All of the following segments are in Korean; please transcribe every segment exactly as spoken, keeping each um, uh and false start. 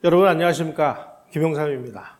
여러분 안녕하십니까? 김영삼입니다.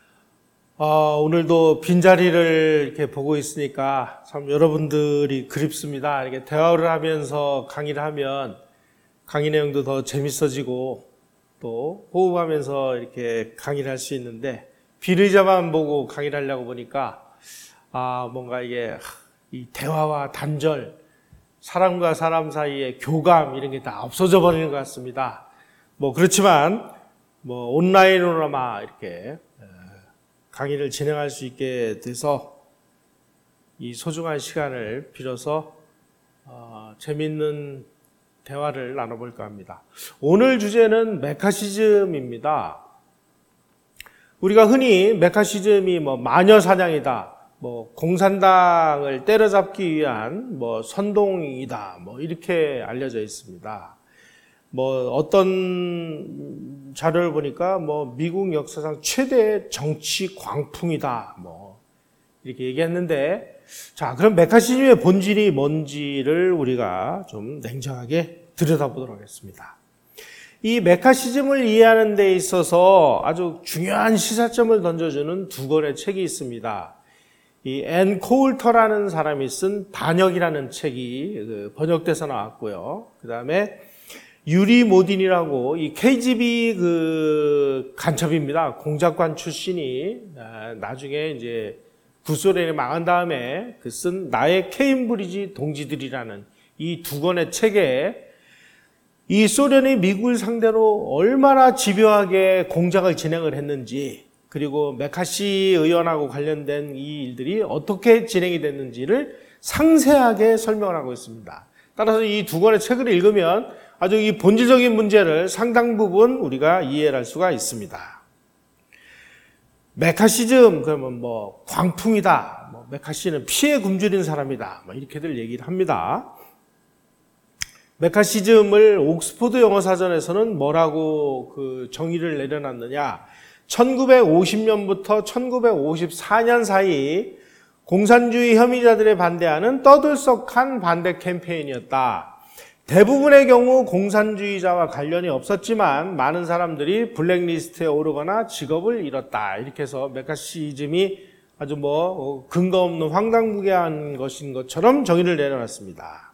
어, 오늘도 빈자리를 이렇게 보고 있으니까 참 여러분들이 그립습니다. 이렇게 대화를 하면서 강의를 하면 강의 내용도 더 재밌어지고 또 호흡하면서 이렇게 강의를 할 수 있는데 비의자만 보고 강의를 하려고 보니까 아, 뭔가 이게 이 대화와 단절, 사람과 사람 사이의 교감 이런 게 다 없어져 버리는 것 같습니다. 뭐 그렇지만 뭐 온라인으로나마 이렇게 강의를 진행할 수 있게 돼서 이 소중한 시간을 빌어서 어, 재미있는 대화를 나눠볼까 합니다. 오늘 주제는 메카시즘입니다. 우리가 흔히 메카시즘이 뭐 마녀 사냥이다, 뭐 공산당을 때려잡기 위한 뭐 선동이다, 뭐 이렇게 알려져 있습니다. 뭐 어떤 자료를 보니까 뭐 미국 역사상 최대의 정치 광풍이다, 뭐 이렇게 얘기했는데, 자, 그럼 메카시즘의 본질이 뭔지를 우리가 좀 냉정하게 들여다보도록 하겠습니다. 이 메카시즘을 이해하는 데 있어서 아주 중요한 시사점을 던져주는 두 권의 책이 있습니다. 이 앤 코울터라는 사람이 쓴 반역이라는 책이 번역돼서 나왔고요. 그 다음에 유리 모딘이라고 이 케이지비 그 간첩입니다. 공작관 출신이 나중에 이제 구소련이 망한 다음에 그 쓴 나의 케임브리지 동지들이라는 이 두 권의 책에 이 소련이 미국을 상대로 얼마나 집요하게 공작을 진행을 했는지, 그리고 메카시 의원하고 관련된 이 일들이 어떻게 진행이 됐는지를 상세하게 설명을 하고 있습니다. 따라서 이 두 권의 책을 읽으면 아주 이 본질적인 문제를 상당 부분 우리가 이해할 를 수가 있습니다. 메카시즘, 그러면 뭐 광풍이다, 뭐 메카시는 피에 굶주린 사람이다, 뭐 이렇게들 얘기를 합니다. 메카시즘을 옥스포드 영어사전에서는 뭐라고 그 정의를 내려놨느냐? 천구백오십 년부터 천구백오십사 년 사이 공산주의 혐의자들에 반대하는 떠들썩한 반대 캠페인이었다. 대부분의 경우 공산주의자와 관련이 없었지만 많은 사람들이 블랙리스트에 오르거나 직업을 잃었다. 이렇게 해서 메카시즘이 아주 뭐 근거 없는 황당무계한 것인 것처럼 정의를 내려놨습니다.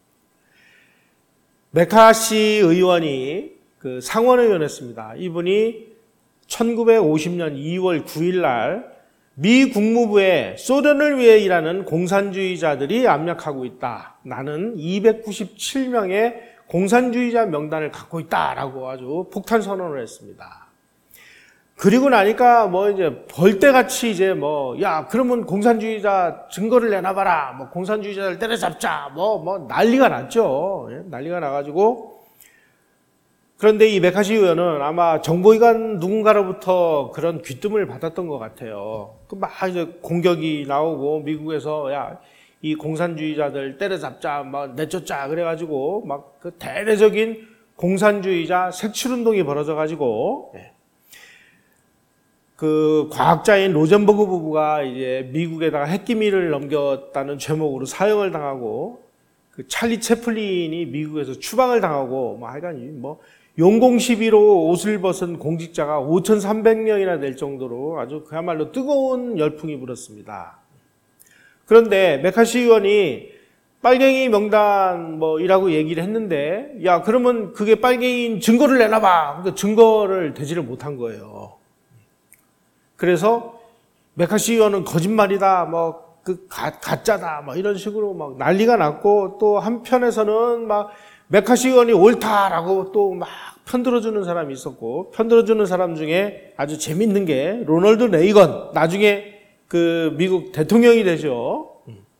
메카시 의원이 그 상원의원이었습니다. 이분이 천구백오십 년 이월 구일 날 미 국무부에 소련을 위해 일하는 공산주의자들이 압력하고 있다. 나는 이백구십칠 명의 공산주의자 명단을 갖고 있다라고 아주 폭탄 선언을 했습니다. 그리고 나니까 뭐 이제 벌떼같이 이제 뭐, 야, 그러면 공산주의자 증거를 내놔봐라. 뭐 공산주의자를 때려잡자. 뭐, 뭐 난리가 났죠. 난리가 나가지고. 그런데 이 메카시 의원은 아마 정보기관 누군가로부터 그런 귀뜸을 받았던 것 같아요. 그 막 이제 공격이 나오고 미국에서 야, 이 공산주의자들 때려잡자, 막 내쫓자 그래가지고 막 그 대대적인 공산주의자 색출운동이 벌어져가지고 그 과학자인 로젠버그 부부가 이제 미국에다가 핵기밀을 넘겼다는 죄목으로 사형을 당하고 그 찰리 채플린이 미국에서 추방을 당하고 뭐 하여간 뭐 용공시비로 옷을 벗은 공직자가 오천삼백 명이나 될 정도로 아주 그야말로 뜨거운 열풍이 불었습니다. 그런데 메카시 의원이 빨갱이 명단 뭐 이라고 얘기를 했는데, 야, 그러면 그게 빨갱이인 증거를 내놔봐. 그러니까 증거를 대지를 못한 거예요. 그래서 메카시 의원은 거짓말이다, 뭐 그 가짜다, 뭐 이런 식으로 막 난리가 났고, 또 한편에서는 막 메카시 의원이 옳다라고 또 막 편들어주는 사람이 있었고, 편들어주는 사람 중에 아주 재밌는 게 로널드 레이건, 나중에 그 미국 대통령이 되죠.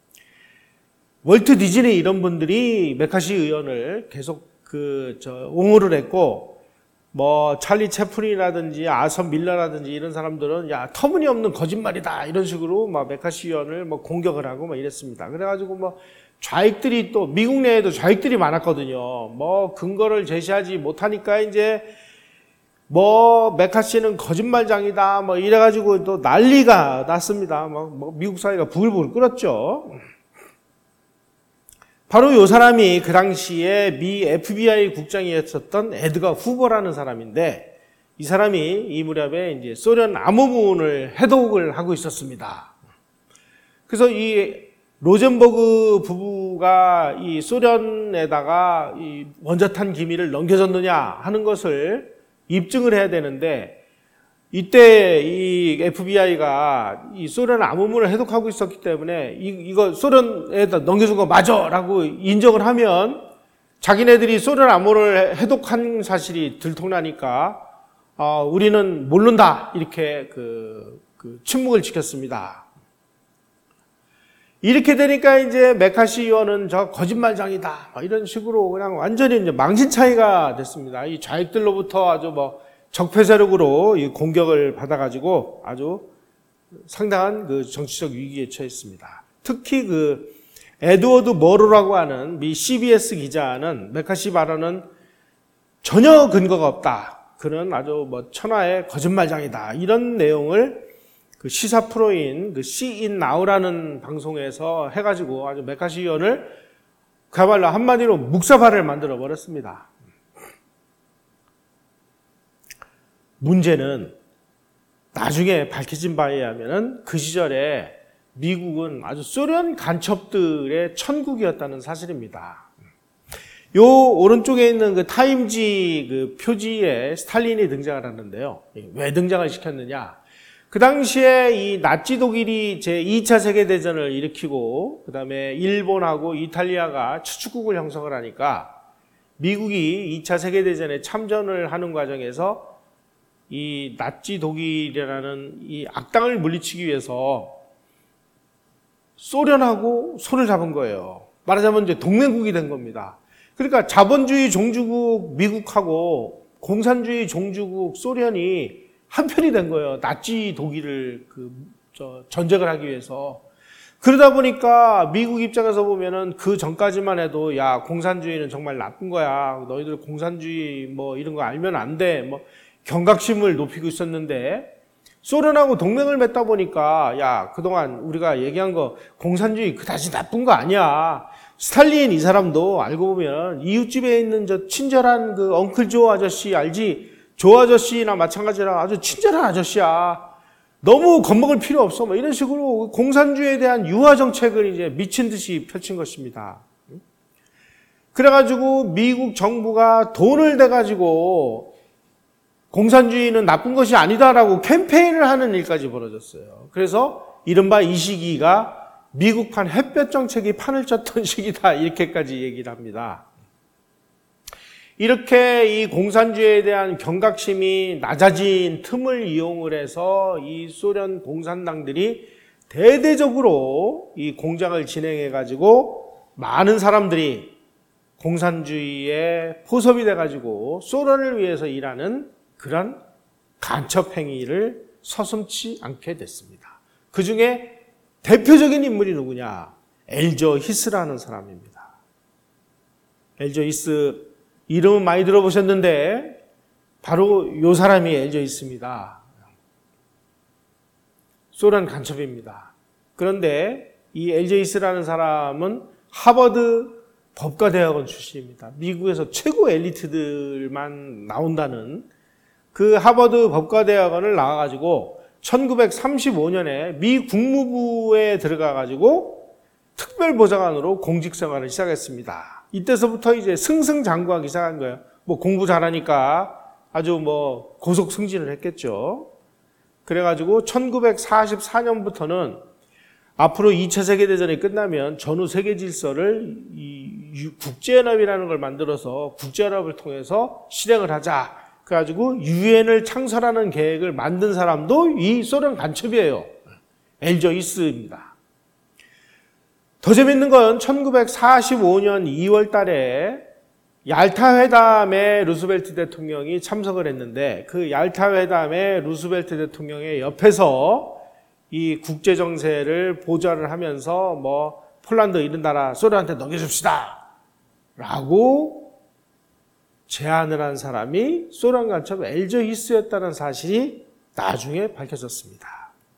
월트 디즈니 이런 분들이 메카시 의원을 계속 그 저 옹호를 했고, 뭐 찰리 채플린이라든지 아선 밀러라든지 이런 사람들은 야, 터무니없는 거짓말이다 이런 식으로 막 메카시 의원을 뭐 공격을 하고 막 이랬습니다. 그래가지고 뭐 좌익들이 또 미국 내에도 좌익들이 많았거든요. 뭐 근거를 제시하지 못하니까 이제 뭐 메카시는 거짓말장이다 뭐 이래가지고 또 난리가 났습니다. 뭐 미국 사회가 부글부글 끓었죠. 바로 이 사람이 그 당시에 미 에프비아이 국장이었었던 에드거 후버라는 사람인데, 이 사람이 이 무렵에 이제 소련 암호문을 해독을 하고 있었습니다. 그래서 이 로젠버그 부부가 이 소련에다가 이 원자탄 기밀을 넘겨줬느냐 하는 것을 입증을 해야 되는데, 이때 이 에프비아이가 이 소련 암호문을 해독하고 있었기 때문에 이, 이거 소련에다 넘겨준 거 맞아! 라고 인정을 하면 자기네들이 소련 암호를 해독한 사실이 들통나니까 어, 우리는 모른다! 이렇게 그, 그 침묵을 지켰습니다. 이렇게 되니까 이제 메카시 의원은 저 거짓말장이다. 이런 식으로 그냥 완전히 이제 망신 차이가 됐습니다. 이 좌익들로부터 아주 뭐 적폐 세력으로 이 공격을 받아가지고 아주 상당한 그 정치적 위기에 처했습니다. 특히 그 에드워드 머로라고 하는 미 씨비에스 기자는 메카시 발언은 전혀 근거가 없다. 그는 아주 뭐 천하의 거짓말장이다. 이런 내용을 그 시사 프로인 그 씨인 나우라는 방송에서 해가지고 아주 메카시 의원을 그야말로 한마디로 묵사발을 만들어 버렸습니다. 문제는 나중에 밝혀진 바에 의하면 그 시절에 미국은 아주 소련 간첩들의 천국이었다는 사실입니다. 요 오른쪽에 있는 그 타임지 그 표지에 스탈린이 등장을 하는데요. 왜 등장을 시켰느냐? 그 당시에 이 나치 독일이 제이 차 세계대전을 일으키고 그 다음에 일본하고 이탈리아가 추축국을 형성을 하니까 미국이 이 차 세계대전에 참전을 하는 과정에서 이 나치 독일이라는 이 악당을 물리치기 위해서 소련하고 손을 잡은 거예요. 말하자면 이제 동맹국이 된 겁니다. 그러니까 자본주의 종주국 미국하고 공산주의 종주국 소련이 한편이 된 거예요. 나치 독일을 그, 저, 전쟁을 하기 위해서. 그러다 보니까 미국 입장에서 보면은 그 전까지만 해도 야, 공산주의는 정말 나쁜 거야. 너희들 공산주의 뭐 이런 거 알면 안 돼. 뭐 경각심을 높이고 있었는데 소련하고 동맹을 맺다 보니까 야, 그동안 우리가 얘기한 거 공산주의 그다지 나쁜 거 아니야. 스탈린 이 사람도 알고 보면 이웃집에 있는 저 친절한 그 엉클 조 아저씨 알지? 조 아저씨나 마찬가지라 아주 친절한 아저씨야. 너무 겁먹을 필요 없어. 뭐 이런 식으로 공산주의에 대한 유화 정책을 이제 미친 듯이 펼친 것입니다. 그래가지고 미국 정부가 돈을 대가지고 공산주의는 나쁜 것이 아니다라고 캠페인을 하는 일까지 벌어졌어요. 그래서 이른바 이 시기가 미국판 햇볕 정책이 판을 쳤던 시기다. 이렇게까지 얘기를 합니다. 이렇게 이 공산주의에 대한 경각심이 낮아진 틈을 이용을 해서 이 소련 공산당들이 대대적으로 이 공작을 진행해가지고 많은 사람들이 공산주의에 포섭이 돼가지고 소련을 위해서 일하는 그런 간첩 행위를 서슴지 않게 됐습니다. 그 중에 대표적인 인물이 누구냐? 엘저 히스라는 사람입니다. 엘저 히스 이름은 많이 들어보셨는데 바로 이 사람이 엘저 히스입니다. 소련 간첩입니다. 그런데 이 엘저 히스라는 사람은 하버드 법과대학원 출신입니다. 미국에서 최고 엘리트들만 나온다는 그 하버드 법과대학원을 나와가지고 천구백삼십오 년에 미 국무부에 들어가가지고 특별보좌관으로 공직생활을 시작했습니다. 이때서부터 이제 승승장구하기 시작한 거예요. 뭐 공부 잘하니까 아주 뭐 고속 승진을 했겠죠. 그래가지고 천구백사십사 년부터는 앞으로 이 차 세계대전이 끝나면 전후 세계 질서를 이 국제연합이라는 걸 만들어서 국제연합을 통해서 실행을 하자. 그래가지고 유엔을 창설하는 계획을 만든 사람도 이 소련 간첩이에요. 엘저 히스입니다. 더 재밌는 건 천구백사십오 년 이월 달에 얄타 회담에 루스벨트 대통령이 참석을 했는데 그 얄타 회담에 루스벨트 대통령의 옆에서 이 국제 정세를 보좌를 하면서 뭐 폴란드 이런 나라 소련한테 넘겨줍시다 라고 제안을 한 사람이 소련 간첩 엘저 히스였다는 사실이 나중에 밝혀졌습니다.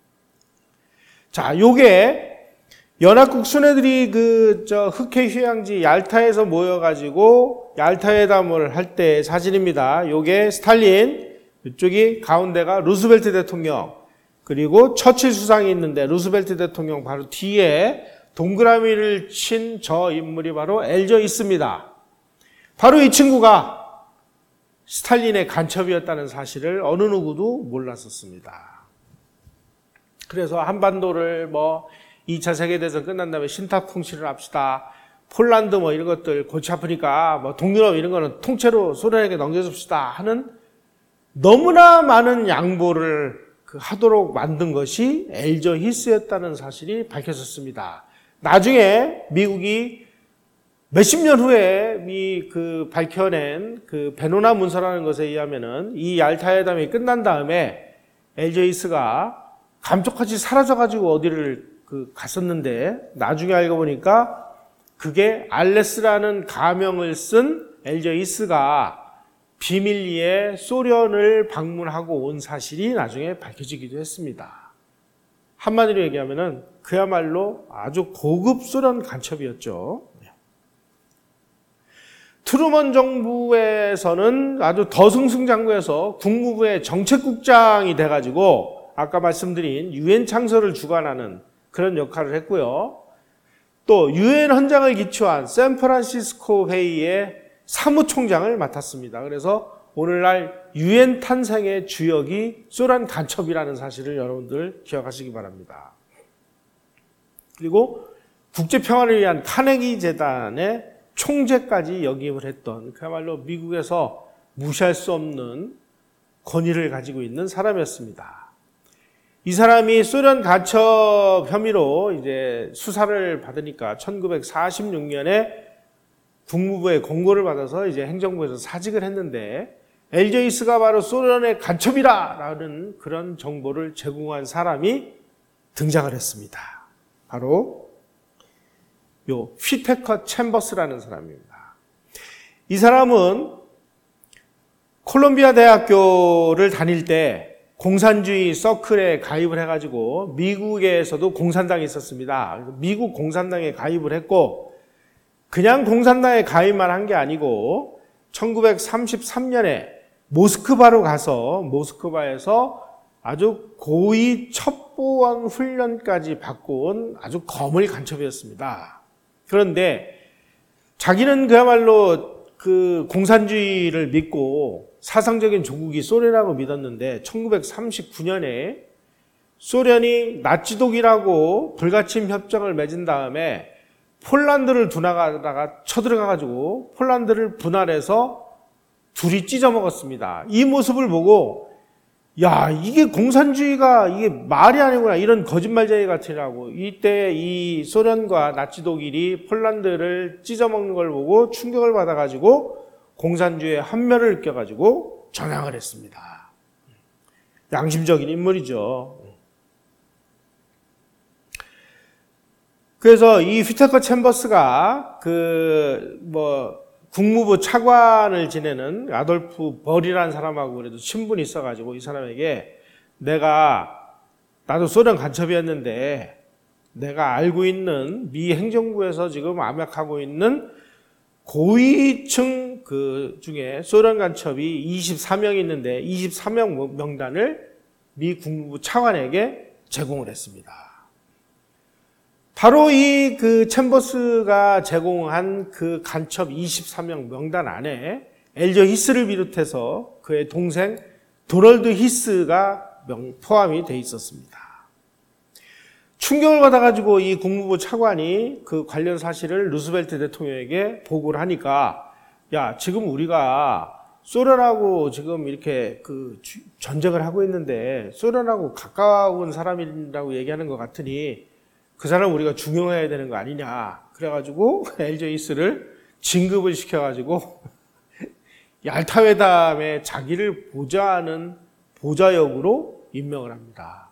자, 요게 연합국 순회들이 그 저 흑해 휴양지 얄타에서 모여가지고 얄타 회담을 할 때 사진입니다. 요게 스탈린, 이쪽이 가운데가 루스벨트 대통령, 그리고 처칠 수상이 있는데 루스벨트 대통령 바로 뒤에 동그라미를 친 저 인물이 바로 엘저 히스입니다. 바로 이 친구가 스탈린의 간첩이었다는 사실을 어느 누구도 몰랐었습니다. 그래서 한반도를 뭐 이 차 세계대전 끝난 다음에 신탁통치를 합시다. 폴란드 뭐 이런 것들 골치 아프니까 뭐 동유럽 이런 거는 통째로 소련에게 넘겨줍시다 하는 너무나 많은 양보를 그 하도록 만든 것이 엘저 히스였다는 사실이 밝혀졌습니다. 나중에 미국이 몇십 년 후에 이 그 밝혀낸 그 베노나 문서라는 것에 의하면은 이 얄타 회담이 끝난 다음에 엘저 히스가 감쪽같이 사라져가지고 어디를 그 갔었는데 나중에 알고 보니까 그게 알레스라는 가명을 쓴 엘저 히스가 비밀리에 소련을 방문하고 온 사실이 나중에 밝혀지기도 했습니다. 한마디로 얘기하면은 그야말로 아주 고급 소련 간첩이었죠. 트루먼 정부에서는 아주 더승승장구해서 국무부의 정책국장이 돼가지고 아까 말씀드린 유엔 창설을 주관하는 그런 역할을 했고요. 또 유엔 헌장을 기초한 샌프란시스코 회의의 사무총장을 맡았습니다. 그래서 오늘날 유엔 탄생의 주역이 소련 간첩이라는 사실을 여러분들 기억하시기 바랍니다. 그리고 국제평화를 위한 카네기 재단의 총재까지 역임을 했던 그야말로 미국에서 무시할 수 없는 권위를 가지고 있는 사람이었습니다. 이 사람이 소련 간첩 혐의로 이제 수사를 받으니까 천구백사십육 년에 국무부의 공고를 받아서 이제 행정부에서 사직을 했는데 엘저 히스가 바로 소련의 간첩이라라는 그런 정보를 제공한 사람이 등장을 했습니다. 바로 요 휘테커 챔버스라는 사람입니다. 이 사람은 콜롬비아 대학교를 다닐 때 공산주의 서클에 가입을 해가지고 미국에서도 공산당이 있었습니다. 미국 공산당에 가입을 했고 그냥 공산당에 가입만 한 게 아니고 천구백삼십삼 년에 모스크바로 가서 모스크바에서 아주 고위 첩보원 훈련까지 받고 온 아주 거물 간첩이었습니다. 그런데 자기는 그야말로 그 공산주의를 믿고 사상적인 조국이 소련이라고 믿었는데 천구백삼십구 년에 소련이 나치 독일하고 불가침 협정을 맺은 다음에 폴란드를 두나가다가 쳐들어가가지고 폴란드를 분할해서 둘이 찢어먹었습니다. 이 모습을 보고 야 이게 공산주의가 이게 말이 아니구나 이런 거짓말쟁이 같으라고 이때 이 소련과 나치 독일이 폴란드를 찢어먹는 걸 보고 충격을 받아가지고 공산주의의 한멸을 느껴가지고 전향을 했습니다. 양심적인 인물이죠. 그래서 이 휘테커 챔버스가 그 뭐 국무부 차관을 지내는 아돌프 벌이라는 사람하고 그래도 친분이 있어가지고 이 사람에게 내가 나도 소련 간첩이었는데 내가 알고 있는 미 행정부에서 지금 암약하고 있는 고위층 그 중에 소련 간첩이 이십사 명 있는데 이십사 명 명단을 미 국무부 차관에게 제공을 했습니다. 바로 이 그 챔버스가 제공한 그 간첩 이십사 명 명단 안에 엘저 히스를 비롯해서 그의 동생 도널드 히스가 명, 포함이 돼 있었습니다. 충격을 받아가지고 이 국무부 차관이 그 관련 사실을 루스벨트 대통령에게 보고를 하니까 야 지금 우리가 소련하고 지금 이렇게 그 전쟁을 하고 있는데 소련하고 가까운 사람이라고 얘기하는 것 같으니 그 사람 우리가 중용해야 되는 거 아니냐. 그래가지고 엘저 히스를 진급을 시켜가지고 얄타 회담에 자기를 보좌하는 보좌역으로 임명을 합니다.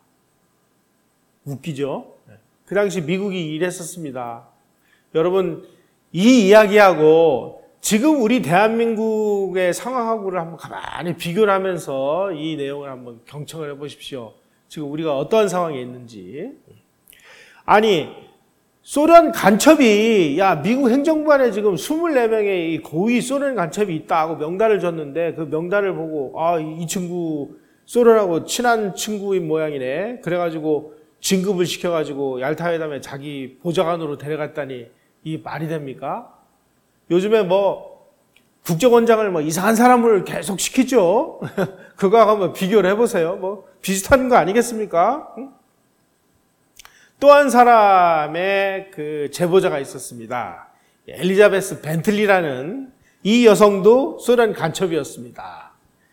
웃기죠? 그 당시 미국이 이랬었습니다. 여러분 이 이야기하고 지금 우리 대한민국의 상황하고를 한번 가만히 비교를 하면서 이 내용을 한번 경청을 해보십시오. 지금 우리가 어떤 상황에 있는지. 아니 소련 간첩이, 야, 미국 행정부 안에 지금 이십사 명의 이 고위 소련 간첩이 있다고 명단을 줬는데 그 명단을 보고, 아, 이 친구 소련하고 친한 친구인 모양이네. 그래가지고 진급을 시켜가지고 얄타회담에 자기 보좌관으로 데려갔다니 이 말이 됩니까? 요즘에 뭐 국정원장을 뭐 이상한 사람을 계속 시키죠. 그거하고 한번 비교를 해보세요. 뭐 비슷한 거 아니겠습니까? 응? 또 한 사람의 그 제보자가 있었습니다. 엘리자베스 벤틀리라는 이 여성도 소련 간첩이었습니다.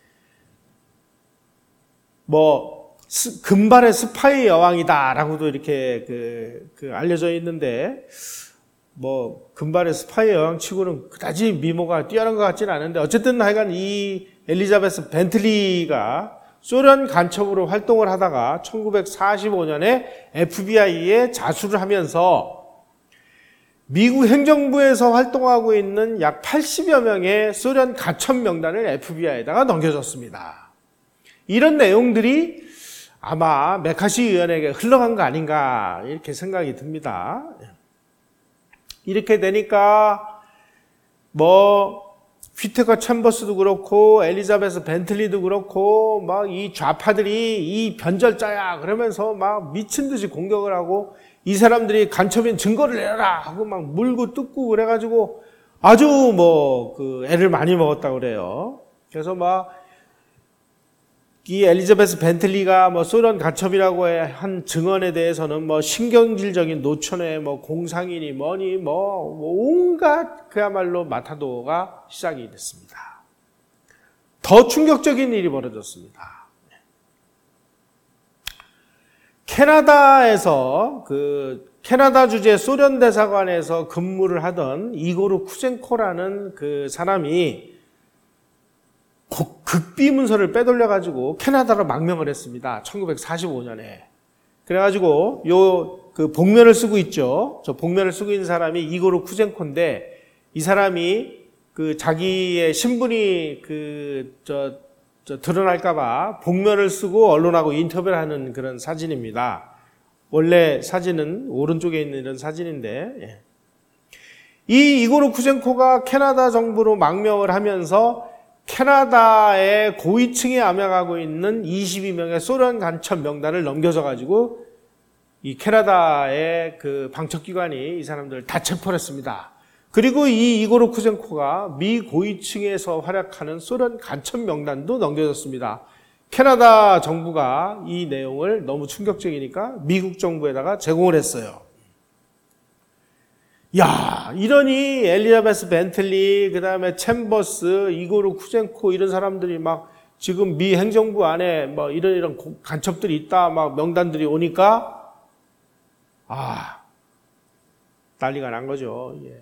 뭐 금발의 스파이 여왕이다라고도 이렇게 그, 그 알려져 있는데, 뭐 금발의 스파이 여왕치고는 그다지 미모가 뛰어난 것 같지는 않은데, 어쨌든 하여간 이 엘리자베스 벤틀리가 소련 간첩으로 활동을 하다가 천구백사십오 년에 에프비아이에 자수를 하면서 미국 행정부에서 활동하고 있는 약 팔십여 명의 소련 간첩 명단을 에프비아이에다가 넘겨줬습니다. 이런 내용들이 아마 메카시 의원에게 흘러간 거 아닌가 이렇게 생각이 듭니다. 이렇게 되니까 뭐 휘테커 챔버스도 그렇고 엘리자베스 벤틀리도 그렇고 막 이 좌파들이 이 변절자야 그러면서 막 미친 듯이 공격을 하고, 이 사람들이 간첩인 증거를 내라 하고 막 물고 뜯고 그래가지고 아주 뭐 그 애를 많이 먹었다고 그래요. 그래서 막 이 엘리자베스 벤틀리가 뭐 소련 간첩이라고 한 증언에 대해서는 뭐 신경질적인 노천에 뭐 공상이니 뭐니 뭐 온갖 그야말로 마타도가 시작이 됐습니다. 더 충격적인 일이 벌어졌습니다. 캐나다에서 그 캐나다 주재 소련 대사관에서 근무를 하던 이고르 쿠젠코라는 그 사람이 극비 문서를 빼돌려가지고 캐나다로 망명을 했습니다. 천구백사십오 년에. 그래가지고 요 그 복면을 쓰고 있죠. 저 복면을 쓰고 있는 사람이 이고르 쿠젠코인데, 이 사람이 그 자기의 신분이 그 저 저 드러날까봐 복면을 쓰고 언론하고 인터뷰를 하는 그런 사진입니다. 원래 사진은 오른쪽에 있는 이런 사진인데, 예. 이 이고르 쿠젠코가 캐나다 정부로 망명을 하면서 캐나다의 고위층에 암약하고 있는 이십이 명의 소련 간첩 명단을 넘겨줘가지고 이 캐나다의 그 방첩기관이 이 사람들을 다 체포를 했습니다. 그리고 이 이고르 쿠젠코가 미 고위층에서 활약하는 소련 간첩 명단도 넘겨줬습니다. 캐나다 정부가 이 내용을 너무 충격적이니까 미국 정부에다가 제공을 했어요. 야, 이러니 엘리자베스 벤틀리, 그 다음에 챔버스, 이고르 쿠젠코 이런 사람들이 막 지금 미 행정부 안에 뭐 이런 이런 간첩들이 있다, 막 명단들이 오니까 아, 난리가 난 거죠. 예.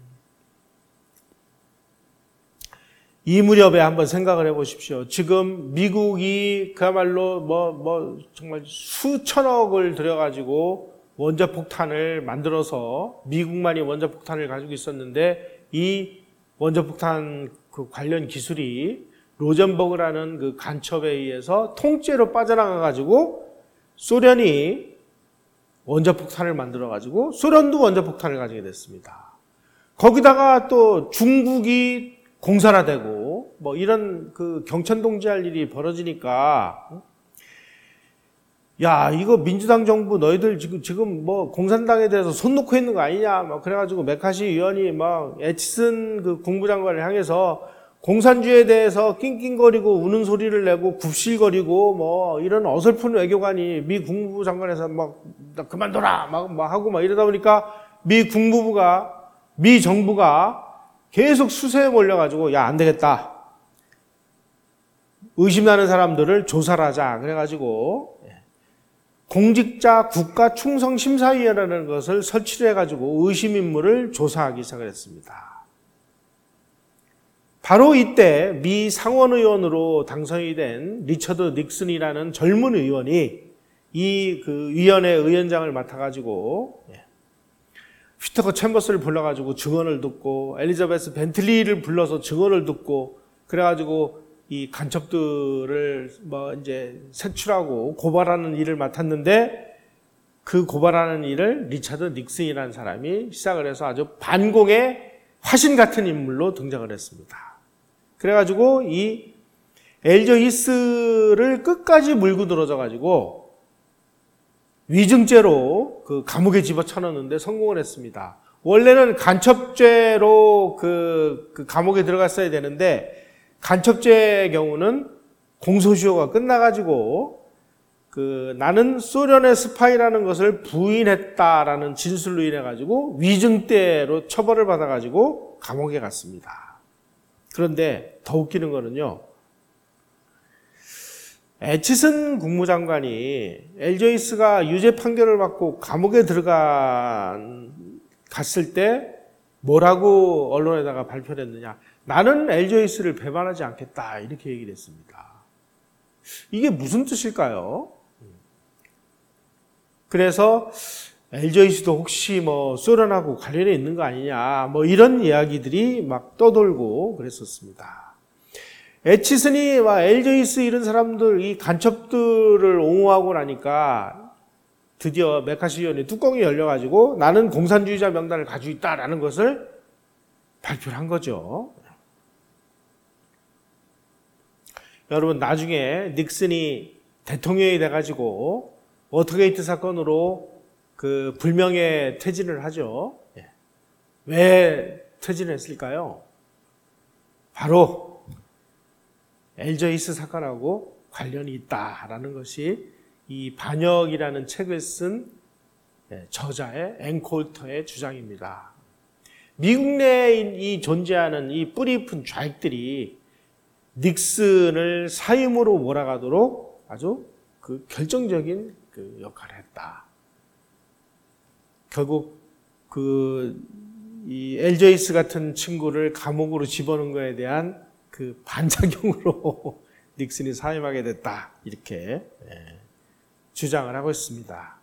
이 무렵에 한번 생각을 해보십시오. 지금 미국이 그야말로 뭐, 뭐 정말 수천억을 들여가지고 원자폭탄을 만들어서 미국만이 원자폭탄을 가지고 있었는데, 이 원자폭탄 그 관련 기술이 로젠버그라는 그 간첩에 의해서 통째로 빠져나가가지고 소련이 원자폭탄을 만들어가지고 소련도 원자폭탄을 가지게 됐습니다. 거기다가 또 중국이 공산화되고 뭐 이런 그 경천동지할 일이 벌어지니까, 야, 이거 민주당 정부 너희들 지금, 지금 뭐 공산당에 대해서 손 놓고 있는 거 아니냐, 막 그래가지고 메카시 의원이 막 애치슨 그 국무장관을 향해서 공산주의에 대해서 낑낑거리고 우는 소리를 내고 굽실거리고 뭐 이런 어설픈 외교관이 미 국무부 장관에서 막 그만둬라 막, 막 하고 막 이러다 보니까 미 국무부가, 미 정부가 계속 수세에 몰려가지고 야, 안 되겠다. 의심나는 사람들을 조사를 하자. 그래가지고 공직자 국가충성심사위원회라는 것을 설치를 해가지고 의심인물을 조사하기 시작을 했습니다. 바로 이때 미 상원의원으로 당선이 된 리처드 닉슨이라는 젊은 의원이 이 그 위원회 의원장을 맡아가지고 휘테커 챔버스를 불러가지고 증언을 듣고, 엘리자베스 벤틀리를 불러서 증언을 듣고, 그래가지고 이 간첩들을 뭐 이제 색출하고 고발하는 일을 맡았는데, 그 고발하는 일을 리차드 닉슨이라는 사람이 시작을 해서 아주 반공의 화신 같은 인물로 등장을 했습니다. 그래가지고 이 엘저 히스를 끝까지 물고 늘어져가지고 위증죄로 그 감옥에 집어쳐넣는데 성공을 했습니다. 원래는 간첩죄로 그, 그 감옥에 들어갔어야 되는데 간첩죄의 경우는 공소시효가 끝나가지고 그 나는 소련의 스파이라는 것을 부인했다라는 진술로 인해 가지고 위증죄로 처벌을 받아 가지고 감옥에 갔습니다. 그런데 더 웃기는 거는요. 애치슨 국무장관이 엘저 히스가 유죄 판결을 받고 감옥에 들어간 갔을 때 뭐라고 언론에다가 발표를 했느냐. 나는 엘저 히스를 배반하지 않겠다. 이렇게 얘기를 했습니다. 이게 무슨 뜻일까요? 그래서 엘저 히스도 혹시 뭐 소련하고 관련이 있는 거 아니냐, 뭐 이런 이야기들이 막 떠돌고 그랬었습니다. 애치슨이 막 엘저 히스 이런 사람들, 이 간첩들을 옹호하고 나니까 드디어 메카시 위원회 뚜껑이 열려가지고 나는 공산주의자 명단을 가지고 있다라는 것을 발표를 한 거죠. 여러분, 나중에 닉슨이 대통령이 돼가지고 워터게이트 사건으로 그 불명예 퇴진을 하죠. 왜 퇴진을 했을까요? 바로 엘저 히스 사건하고 관련이 있다라는 것이 이 반역이라는 책을 쓴 저자의 앤 콜터의 주장입니다. 미국 내에 이 존재하는 이 뿌리 깊은 좌익들이 닉슨을 사임으로 몰아가도록 아주 그 결정적인 그 역할을 했다. 결국 그 이 엘저 히스 같은 친구를 감옥으로 집어넣은 거에 대한 그 반작용으로 닉슨이 사임하게 됐다. 이렇게 주장을 하고 있습니다.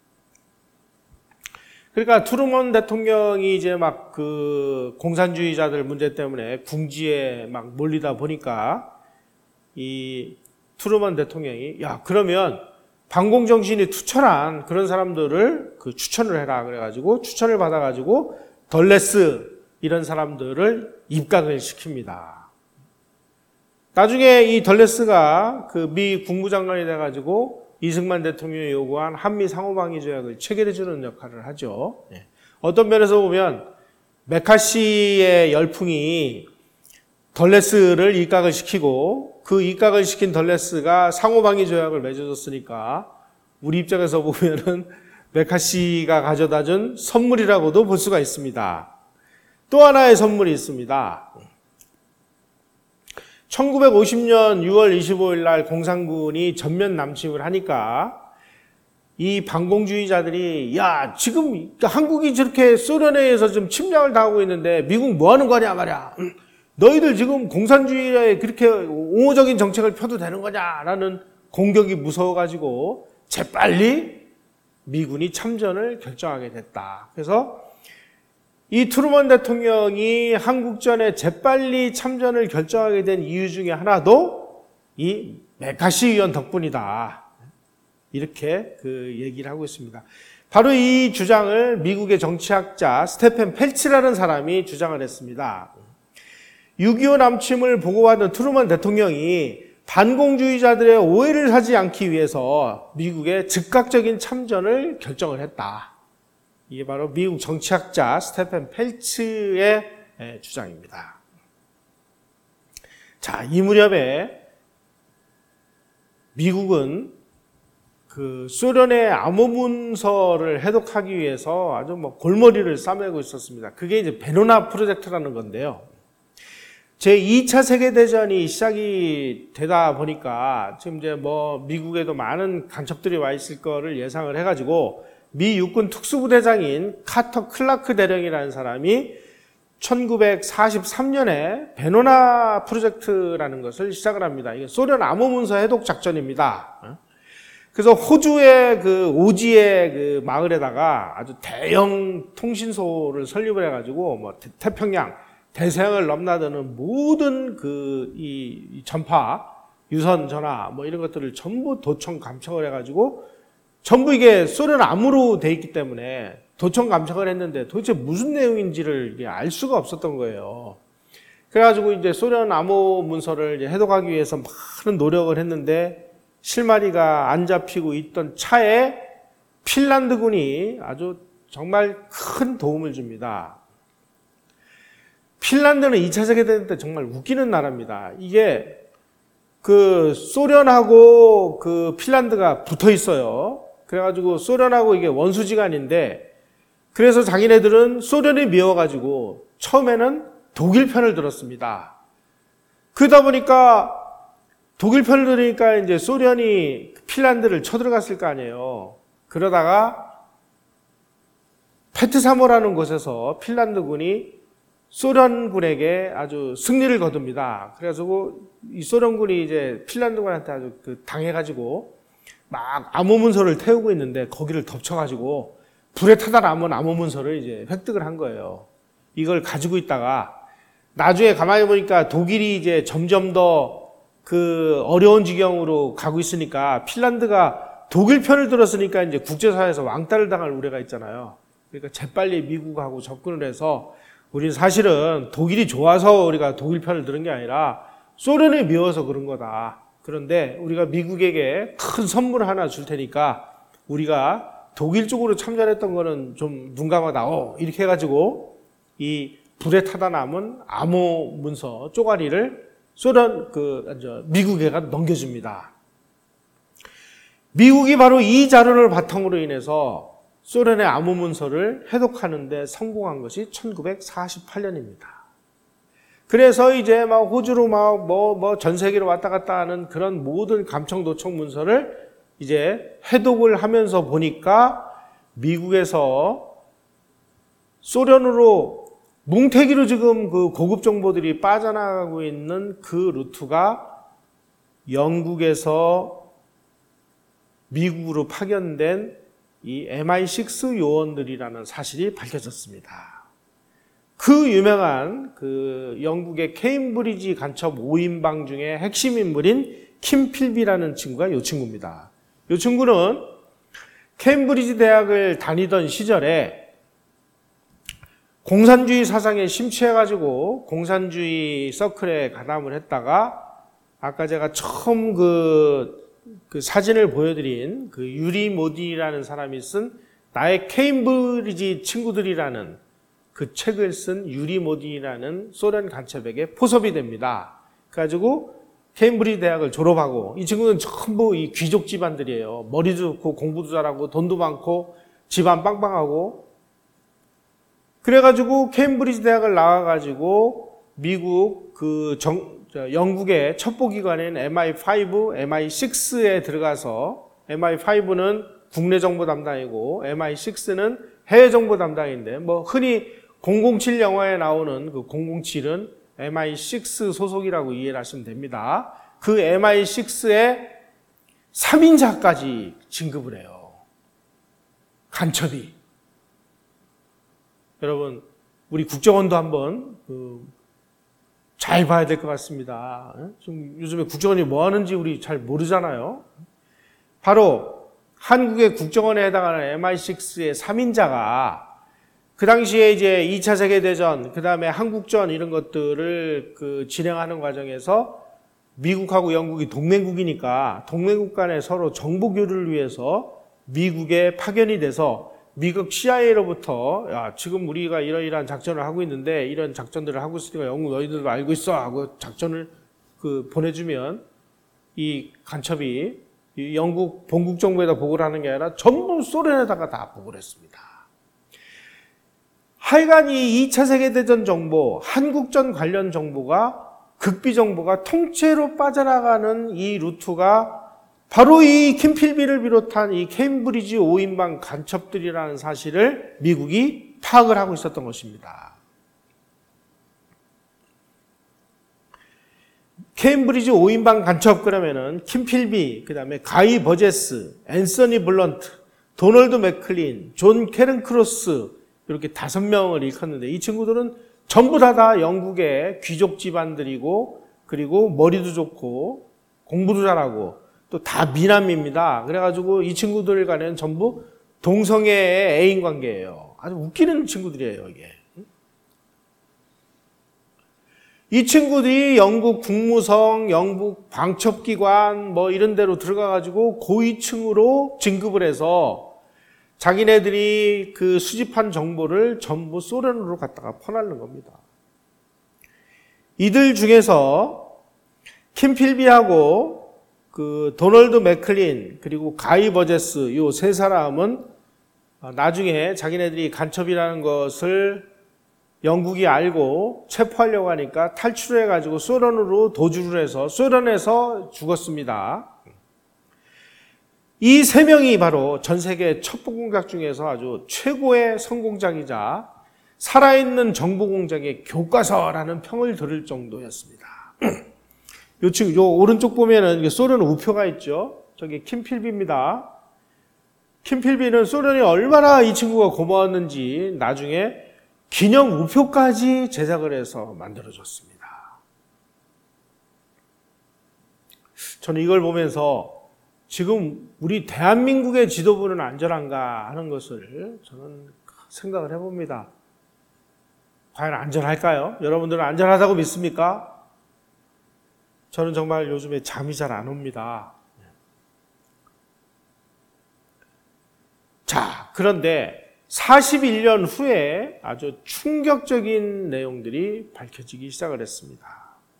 그러니까 트루먼 대통령이 이제 막 그 공산주의자들 문제 때문에 궁지에 막 몰리다 보니까 이 트루먼 대통령이 야, 그러면 반공정신이 투철한 그런 사람들을 그 추천을 해라. 그래가지고 추천을 받아가지고 덜레스 이런 사람들을 입각을 시킵니다. 나중에 이 덜레스가 그 미 국무장관이 돼가지고 이승만 대통령이 요구한 한미 상호방위 조약을 체결해주는 역할을 하죠. 어떤 면에서 보면 메카시의 열풍이 덜레스를 입각을 시키고 그 입각을 시킨 덜레스가 상호방위 조약을 맺어줬으니까 우리 입장에서 보면은 메카시가 가져다준 선물이라고도 볼 수가 있습니다. 또 하나의 선물이 있습니다. 천구백오십 년 유월 이십오일 날 공산군이 전면 남침을 하니까 이 반공주의자들이 야, 지금 한국이 저렇게 소련에 의해서 좀 침략을 당하고 있는데 미국 뭐 하는 거냐 말이야. 너희들 지금 공산주의에 그렇게 옹호적인 정책을 펴도 되는 거냐라는 공격이 무서워가지고 재빨리 미군이 참전을 결정하게 됐다. 그래서 이 트루먼 대통령이 한국전에 재빨리 참전을 결정하게 된 이유 중에 하나도 이 메카시 의원 덕분이다. 이렇게 그 얘기를 하고 있습니다. 바로 이 주장을 미국의 정치학자 스테펜 펠치라는 사람이 주장을 했습니다. 육이오 남침을 보고받은 트루먼 대통령이 반공주의자들의 오해를 사지 않기 위해서 미국의 즉각적인 참전을 결정을 했다. 이게 바로 미국 정치학자 스테펜 펠츠의 주장입니다. 자, 이 무렵에 미국은 그 소련의 암호문서를 해독하기 위해서 아주 뭐 골머리를 싸매고 있었습니다. 그게 이제 베로나 프로젝트라는 건데요. 제이 차 세계대전이 시작이 되다 보니까 지금 이제 뭐 미국에도 많은 간첩들이 와 있을 거를 예상을 해가지고 미 육군 특수부대장인 카터 클라크 대령이라는 사람이 천구백사십삼 년에 베로나 프로젝트라는 것을 시작을 합니다. 이게 소련 암호문서 해독 작전입니다. 그래서 호주의 그 오지의 그 마을에다가 아주 대형 통신소를 설립을 해가지고 뭐 태평양, 대서양을 넘나드는 모든 그 이 전파, 유선 전화 뭐 이런 것들을 전부 도청 감청을 해가지고 전부 이게 소련 암호로 돼 있기 때문에 도청 감청을 했는데 도대체 무슨 내용인지를 알 수가 없었던 거예요. 그래가지고 이제 소련 암호 문서를 이제 해독하기 위해서 많은 노력을 했는데 실마리가 안 잡히고 있던 차에 핀란드군이 아주 정말 큰 도움을 줍니다. 핀란드는 이 차 세계대전 때 정말 웃기는 나라입니다. 이게 그 소련하고 그 핀란드가 붙어 있어요. 그래가지고 소련하고 이게 원수지간인데 그래서 자기네들은 소련이 미워가지고 처음에는 독일 편을 들었습니다. 그러다 보니까 독일 편을 들으니까 이제 소련이 핀란드를 쳐들어갔을 거 아니에요. 그러다가 페트사모라는 곳에서 핀란드군이 소련군에게 아주 승리를 거둡니다. 그래서 이 소련군이 이제 핀란드군한테 아주 그 당해가지고 막 암호문서를 태우고 있는데 거기를 덮쳐가지고 불에 타다 남은 암호문서를 이제 획득을 한 거예요. 이걸 가지고 있다가 나중에 가만히 보니까 독일이 이제 점점 더 그 어려운 지경으로 가고 있으니까 핀란드가 독일 편을 들었으니까 이제 국제사회에서 왕따를 당할 우려가 있잖아요. 그러니까 재빨리 미국하고 접근을 해서 우리는 사실은 독일이 좋아서 우리가 독일 편을 들은 게 아니라 소련이 미워서 그런 거다. 그런데 우리가 미국에게 큰 선물 하나 줄 테니까 우리가 독일 쪽으로 참전했던 거는 좀 눈 감아다. 어, 이렇게 해가지고 이 불에 타다 남은 암호 문서 쪼가리를 소련 그 미국에가 넘겨줍니다. 미국이 바로 이 자료를 바탕으로 인해서 소련의 암호 문서를 해독하는 데 성공한 것이 천구백사십팔 년입니다. 그래서 이제 막 호주로 막 뭐 뭐 전 세계로 왔다 갔다 하는 그런 모든 감청 도청 문서를 이제 해독을 하면서 보니까 미국에서 소련으로 뭉태기로 지금 그 고급 정보들이 빠져나가고 있는 그 루트가 영국에서 미국으로 파견된 이 엠아이 식스 요원들이라는 사실이 밝혀졌습니다. 그 유명한 그 영국의 케임브리지 간첩 오 인방 중에 핵심 인물인 킴 필비라는 친구가 이 친구입니다. 이 친구는 케임브리지 대학을 다니던 시절에 공산주의 사상에 심취해가지고 공산주의 서클에 가담을 했다가 아까 제가 처음 그, 그 사진을 보여드린 그 유리 모디라는 사람이 쓴 나의 케임브리지 친구들이라는 그 책을 쓴 유리 모디라는 소련 간첩에게 포섭이 됩니다. 그래가지고 케임브리지 대학을 졸업하고 이 친구는 전부 이 귀족 집안들이에요. 머리도 좋고 공부도 잘하고 돈도 많고 집안 빵빵하고 그래가지고 케임브리지 대학을 나와가지고 미국 그 정, 영국의 첩보기관인 엠아이 파이브, 엠아이 식스에 들어가서 엠아이 파이브는 국내 정보 담당이고 엠아이 식스는 해외 정보 담당인데 뭐 흔히 공공칠 영화에 나오는 그 공공칠은 엠아이 식스 소속이라고 이해를 하시면 됩니다. 그 엠아이 식스의 삼 인자까지 진급을 해요. 간첩이. 여러분, 우리 국정원도 한번 그 잘 봐야 될 것 같습니다. 좀 요즘에 국정원이 뭐 하는지 우리 잘 모르잖아요. 바로 한국의 국정원에 해당하는 엠아이 식스의 삼 인자가 그 당시에 이제 이 차 세계대전, 그 다음에 한국전 이런 것들을 그 진행하는 과정에서 미국하고 영국이 동맹국이니까 동맹국 간에 서로 정보 교류를 위해서 미국에 파견이 돼서 미국 씨아이에이로부터 야, 지금 우리가 이러이러한 작전을 하고 있는데 이런 작전들을 하고 있으니까 영국 너희들도 알고 있어 하고 작전을 그 보내주면 이 간첩이 이 영국 본국 정부에다 보고를 하는 게 아니라 전부 소련에다가 다 보고를 했습니다. 하여간 이 이 차 세계대전 정보, 한국전 관련 정보가 극비 정보가 통째로 빠져나가는 이 루트가 바로 이 킴필비를 비롯한 이 케임브리지 오 인방 간첩들이라는 사실을 미국이 파악을 하고 있었던 것입니다. 케임브리지 오 인방 간첩 그러면은 킴필비, 그 다음에 가이 버제스, 앤서니 블런트, 도널드 맥클린, 존 캐런크로스 이렇게 다섯 명을 일컫는데 이 친구들은 전부 다 다 영국의 귀족 집안들이고 그리고 머리도 좋고 공부도 잘하고 또 다 미남입니다. 그래가지고 이 친구들 간에는 전부 동성애의 애인 관계예요. 아주 웃기는 친구들이에요, 이게. 이 친구들이 영국 국무성, 영국 방첩기관 뭐 이런 데로 들어가가지고 고위층으로 진급을 해서 자기네들이 그 수집한 정보를 전부 소련으로 갖다가 퍼나르는 겁니다. 이들 중에서 킴 필비하고 그 도널드 맥클린 그리고 가이 버제스 이 세 사람은 나중에 자기네들이 간첩이라는 것을 영국이 알고 체포하려고 하니까 탈출을 해가지고 소련으로 도주를 해서 소련에서 죽었습니다. 이 세 명이 바로 전 세계 첩보공작 중에서 아주 최고의 성공작이자 살아있는 정보공작의 교과서라는 평을 들을 정도였습니다. 요 지금 요 오른쪽 보면은 소련 우표가 있죠. 저기 킴 필비입니다. 킴 필비는 소련이 얼마나 이 친구가 고마웠는지 나중에 기념 우표까지 제작을 해서 만들어줬습니다. 저는 이걸 보면서 지금 우리 대한민국의 지도부는 안전한가 하는 것을 저는 생각을 해봅니다. 과연 안전할까요? 여러분들은 안전하다고 믿습니까? 저는 정말 요즘에 잠이 잘 안 옵니다. 자, 그런데 사십일 년 후에 아주 충격적인 내용들이 밝혀지기 시작을 했습니다.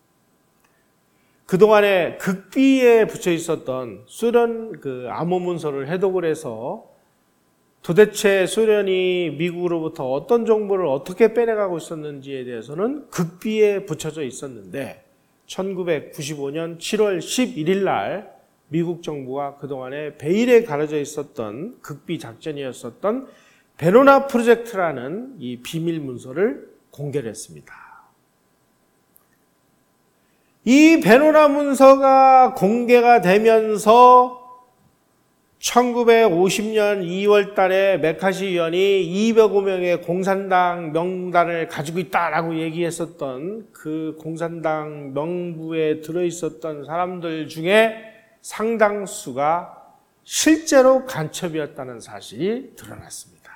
그동안에 극비에 붙여 있었던 소련 그 암호문서를 해독을 해서 도대체 소련이 미국으로부터 어떤 정보를 어떻게 빼내가고 있었는지에 대해서는 극비에 붙여져 있었는데 천구백구십오 년 칠월 십일일 날 미국 정부가 그동안에 베일에 가려져 있었던 극비 작전이었었던 베로나 프로젝트라는 이 비밀 문서를 공개를 했습니다. 이 베로나 문서가 공개가 되면서 천구백오십 년 이월 달에 메카시 의원이 이백오 명의 공산당 명단을 가지고 있다라고 얘기했었던 그 공산당 명부에 들어있었던 사람들 중에 상당수가 실제로 간첩이었다는 사실이 드러났습니다.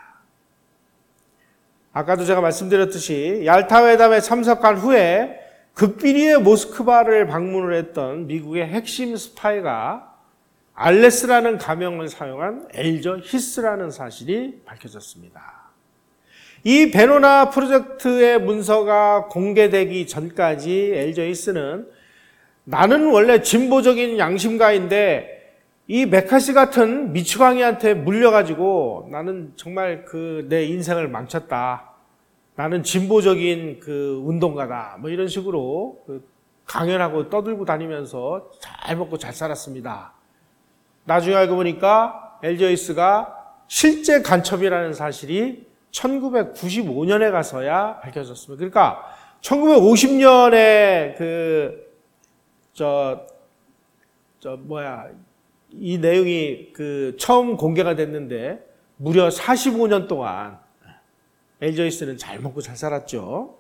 아까도 제가 말씀드렸듯이 얄타 회담에 참석한 후에 극비리의 모스크바를 방문을 했던 미국의 핵심 스파이가 알레스라는 가명을 사용한 엘저 히스라는 사실이 밝혀졌습니다. 이 베로나 프로젝트의 문서가 공개되기 전까지 엘저 히스는 나는 원래 진보적인 양심가인데 이 메카시 같은 미치광이한테 물려가지고 나는 정말 그 내 인생을 망쳤다. 나는 진보적인 그 운동가다. 뭐 이런 식으로 그 강연하고 떠들고 다니면서 잘 먹고 잘 살았습니다. 나중에 알고 보니까 엘저 히스가 실제 간첩이라는 사실이 천구백구십오 년에 가서야 밝혀졌습니다. 그러니까 천구백오십 년에 그 저 저 뭐야 이 내용이 그 처음 공개가 됐는데 무려 사십오 년 동안 엘저 히스는 잘 먹고 잘 살았죠.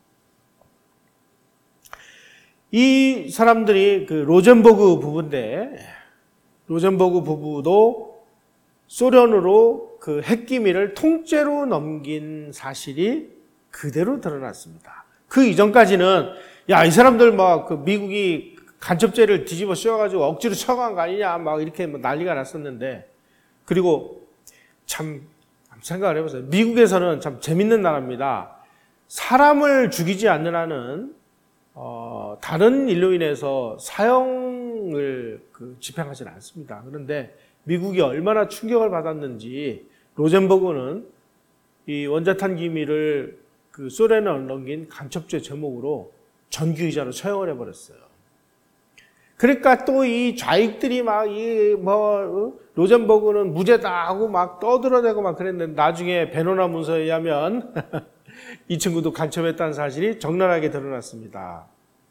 이 사람들이 그 로젠버그 부부인데 로젠버그 부부도 소련으로 그 핵기밀을 통째로 넘긴 사실이 그대로 드러났습니다. 그 이전까지는 야, 이 사람들 막 그 미국이 간첩죄를 뒤집어 씌워가지고 억지로 처형한 거 아니냐 막 이렇게 난리가 났었는데, 그리고 참 생각을 해보세요. 미국에서는 참 재밌는 나라입니다. 사람을 죽이지 않는 한은 어, 다른 일로 인해서 사형을 그 집행하지는 않습니다. 그런데 미국이 얼마나 충격을 받았는지 로젠버그는 이 원자탄 기밀을 그 소련에 넘긴 간첩죄 제목으로 전기의자로 처형을 해버렸어요. 그러니까 또 이 좌익들이 막 이 뭐 로젠버그는 무죄다 하고 막 떠들어대고 막 그랬는데 나중에 베로나 문서에 의하면 이 친구도 간첩했다는 사실이 적나라하게 드러났습니다.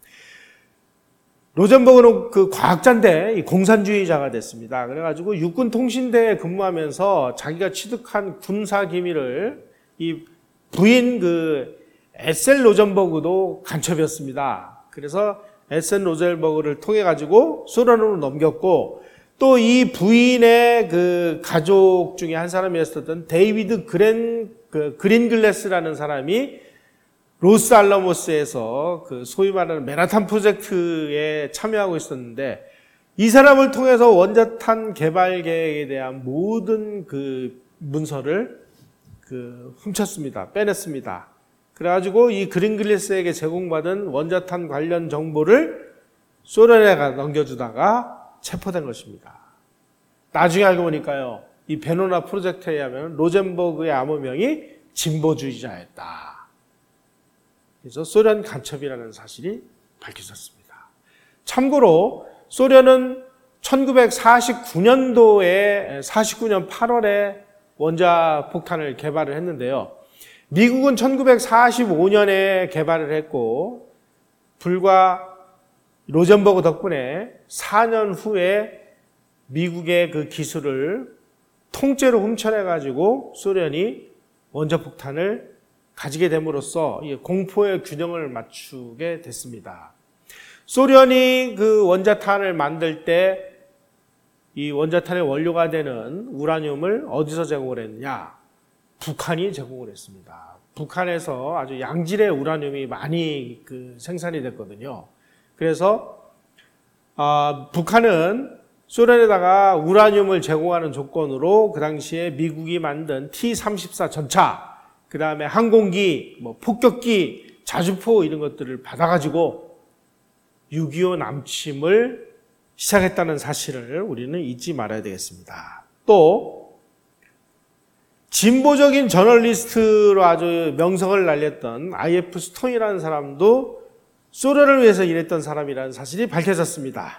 로젠버그는 그 과학자인데 이 공산주의자가 됐습니다. 그래가지고 육군 통신대에 근무하면서 자기가 취득한 군사 기밀을 이 부인 그 에셀 로젠버그도 간첩이었습니다. 그래서 에셀 로젠버그를 통해 가지고 소련으로 넘겼고, 또 이 부인의 그 가족 중에 한 사람이었었던 데이비드 그랜, 그 그린글래스라는 사람이 로스 알라모스에서 그 소위 말하는 맨하탄 프로젝트에 참여하고 있었는데, 이 사람을 통해서 원자탄 개발 계획에 대한 모든 그 문서를 그 훔쳤습니다. 빼냈습니다. 그래가지고 이 그린글래스에게 제공받은 원자탄 관련 정보를 소련에 넘겨주다가 체포된 것입니다. 나중에 알고 보니까요, 이 베노나 프로젝트에 의하면 로젠버그의 암호명이 진보주의자였다. 그래서 소련 간첩이라는 사실이 밝혀졌습니다. 참고로 소련은 천구백사십구 년도에 사십구 년 팔월에 원자폭탄을 개발을 했는데요. 미국은 천구백사십오 년에 개발을 했고, 불과 로젠버그 덕분에 사 년 후에 미국의 그 기술을 통째로 훔쳐내가지고 소련이 원자폭탄을 가지게 됨으로써 공포의 균형을 맞추게 됐습니다. 소련이 그 원자탄을 만들 때 이 원자탄의 원료가 되는 우라늄을 어디서 제공을 했느냐? 북한이 제공을 했습니다. 북한에서 아주 양질의 우라늄이 많이 그 생산이 됐거든요. 그래서 아, 북한은 소련에다가 우라늄을 제공하는 조건으로 그 당시에 미국이 만든 티 삼십사 전차, 그 다음에 항공기, 뭐 폭격기, 자주포 이런 것들을 받아가지고 육이오 남침을 시작했다는 사실을 우리는 잊지 말아야 되겠습니다. 또 진보적인 저널리스트로 아주 명성을 날렸던 아이에프 스톤이라는 사람도 소련을 위해서 일했던 사람이라는 사실이 밝혀졌습니다.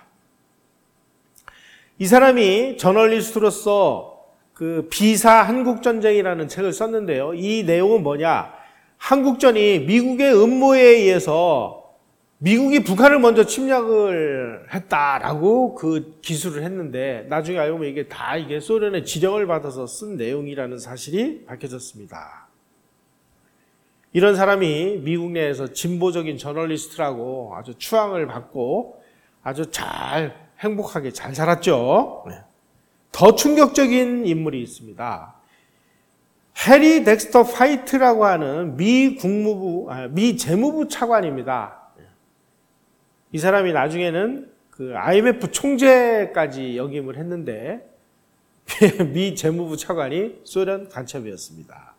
이 사람이 저널리스트로서 그 비사 한국전쟁이라는 책을 썼는데요. 이 내용은 뭐냐? 한국전이 미국의 음모에 의해서 미국이 북한을 먼저 침략을 했다라고 그 기술을 했는데, 나중에 알고 보면 이게 다 이게 소련의 지령을 받아서 쓴 내용이라는 사실이 밝혀졌습니다. 이런 사람이 미국 내에서 진보적인 저널리스트라고 아주 추앙을 받고 아주 잘 행복하게 잘 살았죠. 더 충격적인 인물이 있습니다. 해리 덱스터 파이트라고 하는 미 국무부, 아, 미 재무부 차관입니다. 이 사람이 나중에는 그 아이엠에프 총재까지 역임을 했는데 미 재무부 차관이 소련 간첩이었습니다.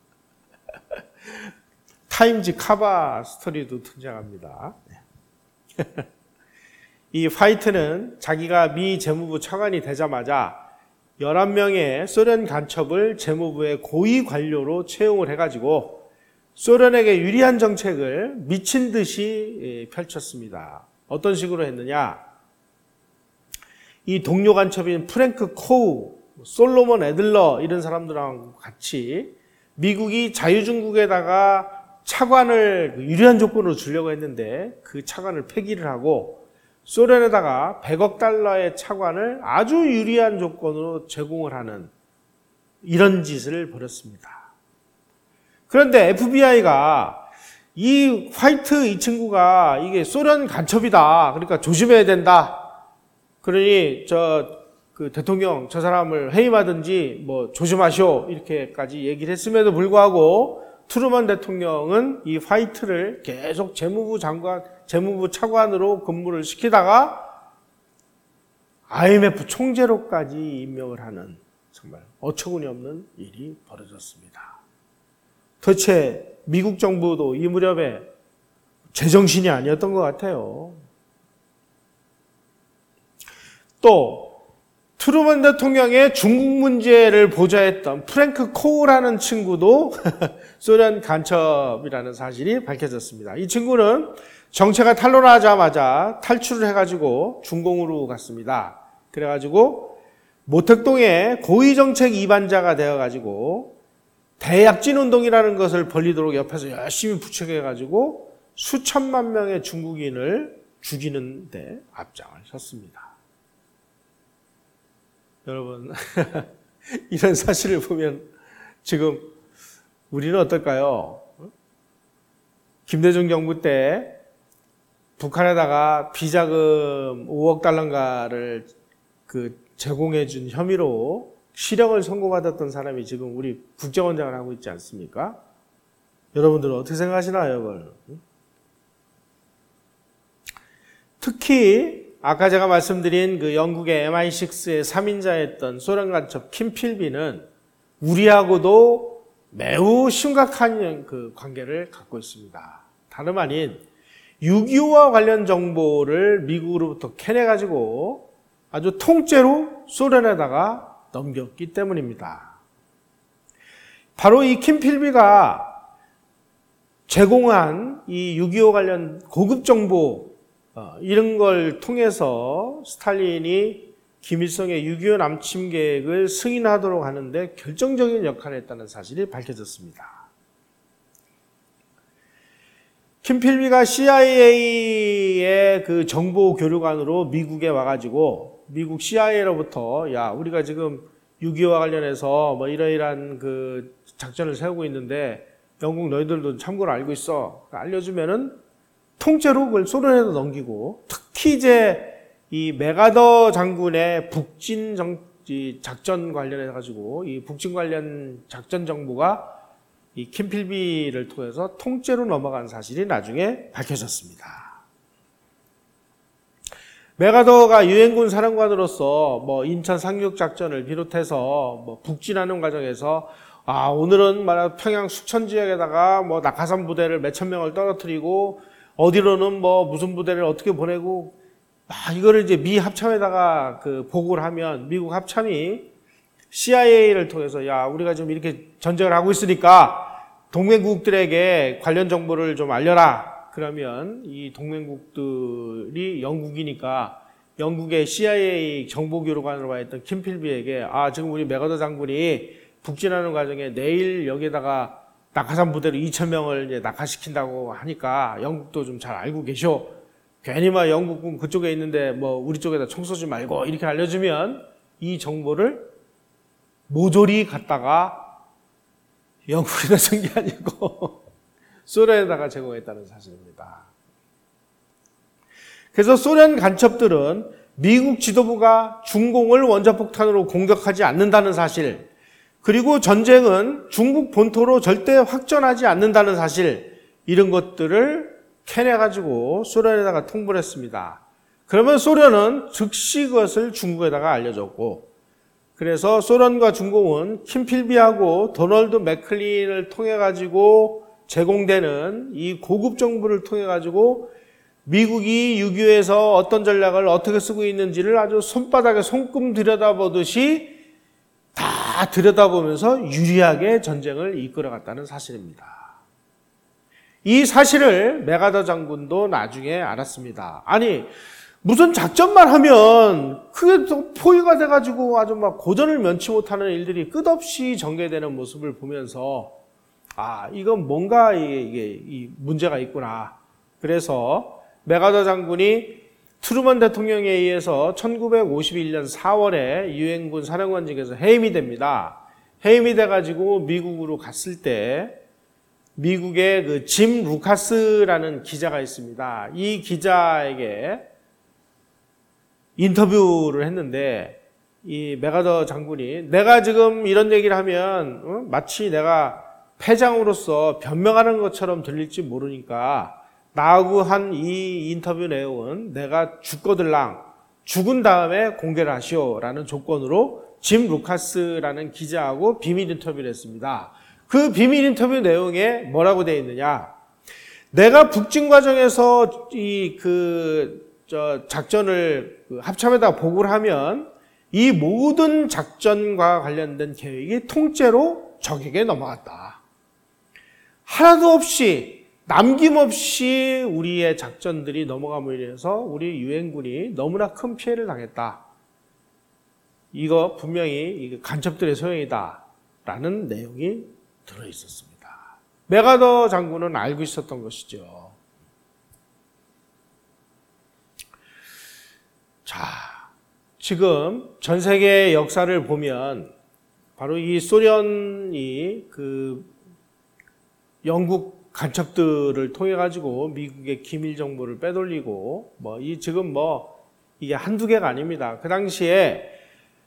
타임지 카바 스토리도 등장합니다. 이 파이트는 자기가 미 재무부 차관이 되자마자 열한 명의 소련 간첩을 재무부의 고위 관료로 채용을 해가지고 소련에게 유리한 정책을 미친 듯이 펼쳤습니다. 어떤 식으로 했느냐? 이 동료 간첩인 프랭크 코우, 솔로몬 애들러 이런 사람들하고 같이 미국이 자유중국에다가 차관을 유리한 조건으로 주려고 했는데 그 차관을 폐기를 하고 소련에다가 백억 달러의 차관을 아주 유리한 조건으로 제공을 하는 이런 짓을 벌였습니다. 그런데 에프비아이가 이 화이트 이 친구가 이게 소련 간첩이다. 그러니까 조심해야 된다. 그러니 저 그 대통령 저 사람을 해임하든지 뭐 조심하시오 이렇게까지 얘기를 했음에도 불구하고 트루먼 대통령은 이 화이트를 계속 재무부 장관, 재무부 차관으로 근무를 시키다가 아이엠에프 총재로까지 임명을 하는 정말 어처구니 없는 일이 벌어졌습니다. 도대체 미국 정부도 이 무렵에 제정신이 아니었던 것 같아요. 또 트루먼 대통령의 중국 문제를 보좌했던 프랭크 코우라는 친구도 소련 간첩이라는 사실이 밝혀졌습니다. 이 친구는 정체가 탄로나자마자 탈출을 해가지고 중공으로 갔습니다. 그래가지고 모택동의 고위정책 이반자가 되어가지고 대약진 운동이라는 것을 벌리도록 옆에서 열심히 부추겨가지고 수천만 명의 중국인을 죽이는 데 앞장을 섰습니다. 여러분, 이런 사실을 보면 지금 우리는 어떨까요? 김대중 정부 때 북한에다가 비자금 오억 달러인가를 그 제공해준 혐의로 실형을 선고받았던 사람이 지금 우리 국정원장을 하고 있지 않습니까? 여러분들은 어떻게 생각하시나요, 이걸? 특히 아까 제가 말씀드린 그 영국의 엠아이 식스의 삼 인자였던 소련 간첩 킴 필비는 우리하고도 매우 심각한 그 관계를 갖고 있습니다. 다름 아닌 육이오와 관련 정보를 미국으로부터 캐내가지고 아주 통째로 소련에다가 넘겼기 때문입니다. 바로 이 킴 필비가 제공한 이 육이오 관련 고급 정보 어, 이런 걸 통해서 스탈린이 김일성의 육이오 남침 계획을 승인하도록 하는데 결정적인 역할을 했다는 사실이 밝혀졌습니다. 킴 필비가 씨아이에이의 그 정보 교류관으로 미국에 와가지고 미국 씨아이에이로부터 야 우리가 지금 육이오와 관련해서 뭐 이러이러한 그 작전을 세우고 있는데 영국 너희들도 참고로 알고 있어 알려주면은 통째로 그걸 소련에도 넘기고 특히 이제 이 메가더 장군의 북진 정, 작전 관련해 가지고 이 북진 관련 작전 정보가 이 킴 필비를 통해서 통째로 넘어간 사실이 나중에 밝혀졌습니다. 메가더가 유엔군 사령관으로서 뭐 인천 상륙 작전을 비롯해서 뭐 북진하는 과정에서 아 오늘은 말하 평양 숙천 지역에다가 뭐 낙하산 부대를 몇천 명을 떨어뜨리고 어디로는 뭐 무슨 부대를 어떻게 보내고 아 이거를 이제 미 합참에다가 그 보고를 하면 미국 합참이 씨아이에이를 통해서 야 우리가 지금 이렇게 전쟁을 하고 있으니까 동맹국들에게 관련 정보를 좀 알려라. 그러면 이 동맹국들이 영국이니까 영국의 씨아이에이 정보교류관으로 와 있던 킴 필비에게 아 지금 우리 메가더 장군이 북진하는 과정에 내일 여기에다가 낙하산 부대로 이천 명을 이제 낙하시킨다고 하니까 영국도 좀 잘 알고 계셔. 괜히 막 영국군 그쪽에 있는데 뭐 우리 쪽에다 총 쏘지 말고 이렇게 알려주면 이 정보를 모조리 갖다가 영국에다 쓴 게 아니고 소련에다가 제공했다는 사실입니다. 그래서 소련 간첩들은 미국 지도부가 중공을 원자폭탄으로 공격하지 않는다는 사실, 그리고 전쟁은 중국 본토로 절대 확전하지 않는다는 사실, 이런 것들을 캐내가지고 소련에다가 통보를 했습니다. 그러면 소련은 즉시 그것을 중국에다가 알려줬고, 그래서 소련과 중국은 킴 필비하고 도널드 맥클린을 통해가지고 제공되는 이 고급 정보를 통해가지고 미국이 육이오에서 어떤 전략을 어떻게 쓰고 있는지를 아주 손바닥에 손금 들여다보듯이 다 들여다보면서 유리하게 전쟁을 이끌어갔다는 사실입니다. 이 사실을 메가더 장군도 나중에 알았습니다. 아니 무슨 작전만 하면 그게 또 포위가 돼가지고 아주 막 고전을 면치 못하는 일들이 끝없이 전개되는 모습을 보면서 아 이건 뭔가 이게 이 문제가 있구나. 그래서 메가더 장군이 트루먼 대통령에 의해서 천구백오십일 년 사월에 유엔군 사령관직에서 해임이 됩니다. 해임이 돼가지고 미국으로 갔을 때 미국의 그 짐 루카스라는 기자가 있습니다. 이 기자에게 인터뷰를 했는데 이 메가더 장군이 내가 지금 이런 얘기를 하면 어? 마치 내가 패장으로서 변명하는 것처럼 들릴지 모르니까 나하고 한 이 인터뷰 내용은 내가 죽거들랑 죽은 다음에 공개를 하시오라는 조건으로 짐 루카스라는 기자하고 비밀 인터뷰를 했습니다. 그 비밀 인터뷰 내용에 뭐라고 되어 있느냐? 내가 북진 과정에서 이 그 저 작전을 그 합참에다 보고를 하면 이 모든 작전과 관련된 계획이 통째로 적에게 넘어갔다. 하나도 없이 남김없이 우리의 작전들이 넘어감으로 인해서 우리 유엔군이 너무나 큰 피해를 당했다. 이거 분명히 간첩들의 소행이다 라는 내용이 들어있었습니다. 메가더 장군은 알고 있었던 것이죠. 자, 지금 전 세계 역사를 보면 바로 이 소련이 그 영국 간첩들을 통해 가지고 미국의 기밀 정보를 빼돌리고 뭐 이 지금 뭐 이게 한두 개가 아닙니다. 그 당시에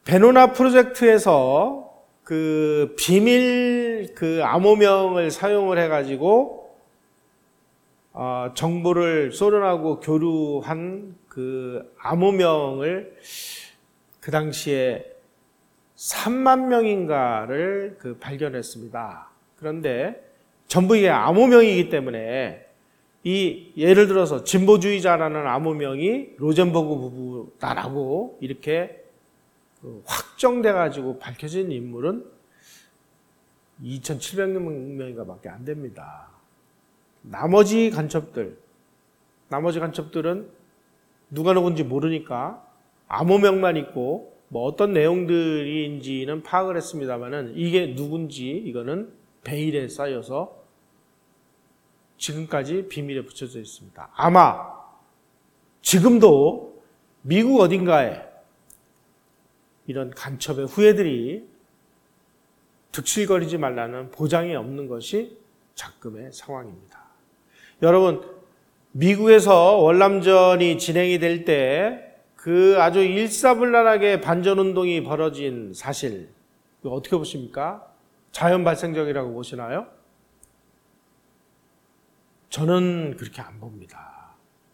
베노나 프로젝트에서 그 비밀 그 암호명을 사용을 해가지고 어, 정보를 소련하고 교류한 그 암호명을 그 당시에 삼만 명인가를 그 발견했습니다. 그런데 전부 이게 암호명이기 때문에 이 예를 들어서 진보주의자라는 암호명이 로젠버그 부부다라고 이렇게 그 확정돼 가지고 밝혀진 인물은 이천칠백 명인가 밖에 안 됩니다. 나머지 간첩들, 나머지 간첩들은 누가 누군지 모르니까 암호명만 있고 뭐 어떤 내용들인지는 파악을 했습니다만은 이게 누군지 이거는 베일에 쌓여서 지금까지 비밀에 붙여져 있습니다. 아마 지금도 미국 어딘가에 이런 간첩의 후예들이 득실거리지 말라는 보장이 없는 것이 작금의 상황입니다. 여러분, 미국에서 월남전이 진행이 될 때 그 아주 일사불란하게 반전운동이 벌어진 사실, 이거 어떻게 보십니까? 자연 발생적이라고 보시나요? 저는 그렇게 안 봅니다.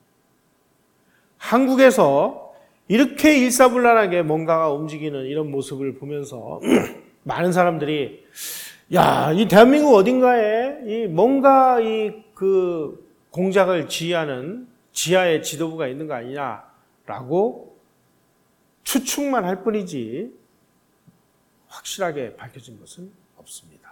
한국에서 이렇게 일사불란하게 뭔가가 움직이는 이런 모습을 보면서 많은 사람들이 야, 이 대한민국 어딘가에 이 뭔가 이 그 공작을 지휘하는 지하의 지도부가 있는 거 아니냐라고 추측만 할 뿐이지 확실하게 밝혀진 것은 없습니다.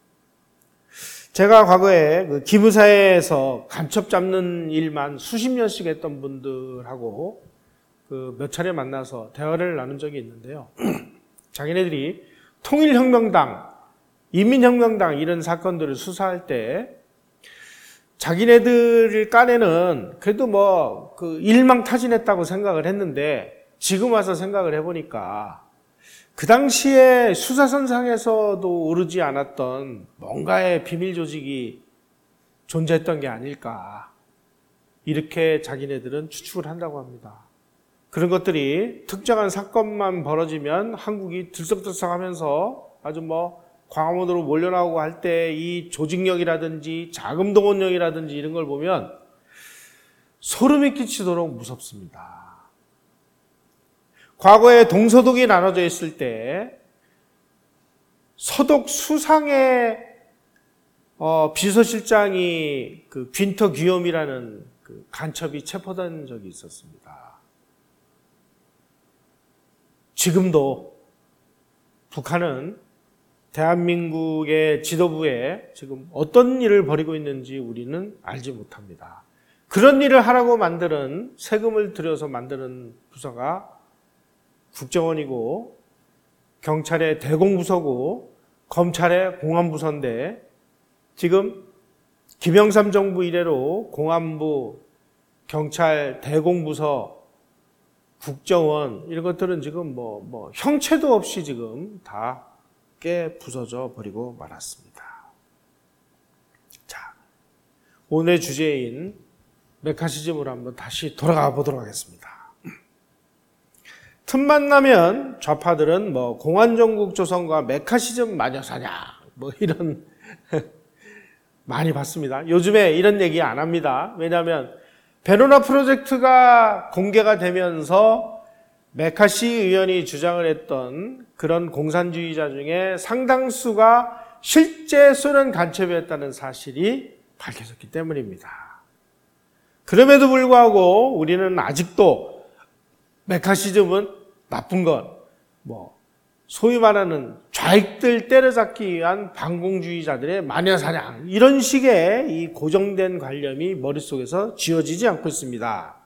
제가 과거에 그 기무사에서 간첩 잡는 일만 수십 년씩 했던 분들하고 그 몇 차례 만나서 대화를 나눈 적이 있는데요. 자기네들이 통일혁명당, 인민혁명당 이런 사건들을 수사할 때 자기네들을 까내는 그래도 뭐 그 일망타진했다고 생각을 했는데 지금 와서 생각을 해보니까 그 당시에 수사선상에서도 오르지 않았던 뭔가의 비밀 조직이 존재했던 게 아닐까 이렇게 자기네들은 추측을 한다고 합니다. 그런 것들이 특정한 사건만 벌어지면 한국이 들썩들썩하면서 아주 뭐 광화문으로 몰려나오고 할 때 이 조직력이라든지 자금동원력이라든지 이런 걸 보면 소름이 끼치도록 무섭습니다. 과거에 동서독이 나눠져 있을 때 서독 수상의 어, 비서실장이 그 귄터 귀염이라는 그 간첩이 체포된 적이 있었습니다. 지금도 북한은 대한민국의 지도부에 지금 어떤 일을 벌이고 있는지 우리는 알지 못합니다. 그런 일을 하라고 만드는 세금을 들여서 만드는 부서가 국정원이고 경찰의 대공부서고 검찰의 공안부서인데 지금 김영삼 정부 이래로 공안부, 경찰, 대공부서, 국정원 이런 것들은 지금 뭐, 뭐 형체도 없이 지금 다 깨 부서져 버리고 말았습니다. 자, 오늘의 주제인 메카시즘으로 한번 다시 돌아가 보도록 하겠습니다. 틈만 나면 좌파들은 뭐 공안정국 조선과 메카시즘 마녀사냥 뭐 이런 많이 봤습니다. 요즘에 이런 얘기 안 합니다. 왜냐하면 베노나 프로젝트가 공개가 되면서 메카시 의원이 주장을 했던 그런 공산주의자 중에 상당수가 실제 소련 간첩이었다는 사실이 밝혀졌기 때문입니다. 그럼에도 불구하고 우리는 아직도 메카시즘은 나쁜 것, 뭐 소위 말하는 좌익들 때려잡기 위한 반공주의자들의 마녀사냥 이런 식의 이 고정된 관념이 머릿속에서 지워지지 않고 있습니다.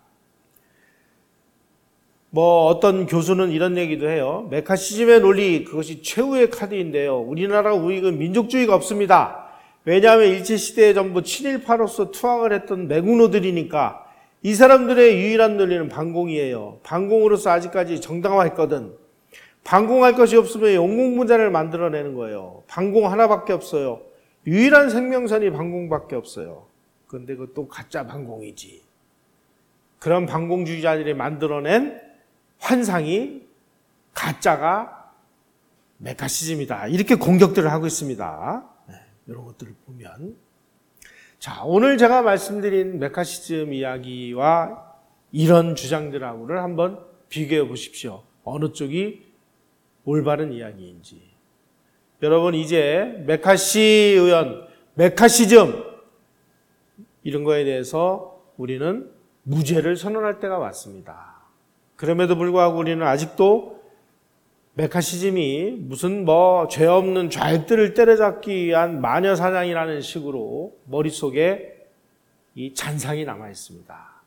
뭐 어떤 교수는 이런 얘기도 해요. 메카시즘의 논리 그것이 최후의 카드인데요. 우리나라 우익은 민족주의가 없습니다. 왜냐하면 일제시대에 전부 친일파로서 투항을 했던 매국노들이니까 이 사람들의 유일한 논리는 반공이에요. 반공으로서 아직까지 정당화했거든. 반공할 것이 없으면 영웅문자를 만들어내는 거예요. 반공 하나밖에 없어요. 유일한 생명선이 반공밖에 없어요. 그런데 그것도 가짜 반공이지. 그런 반공주의자들이 만들어낸 환상이 가짜가 메카시즘이다. 이렇게 공격들을 하고 있습니다. 네, 이런 것들을 보면. 자, 오늘 제가 말씀드린 메카시즘 이야기와 이런 주장들하고를 한번 비교해 보십시오. 어느 쪽이 올바른 이야기인지. 여러분, 이제 메카시 의원, 메카시즘 이런 거에 대해서 우리는 무죄를 선언할 때가 왔습니다. 그럼에도 불구하고 우리는 아직도 메카시즘이 무슨 뭐 죄 없는 좌익들을 때려잡기 위한 마녀 사냥이라는 식으로 머릿속에 이 잔상이 남아 있습니다.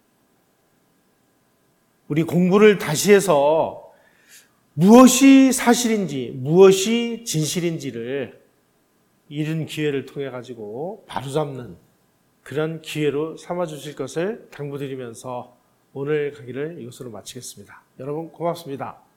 우리 공부를 다시 해서 무엇이 사실인지, 무엇이 진실인지를 이런 기회를 통해 가지고 바로잡는 그런 기회로 삼아 주실 것을 당부드리면서 오늘 강의를 이것으로 마치겠습니다. 여러분 고맙습니다.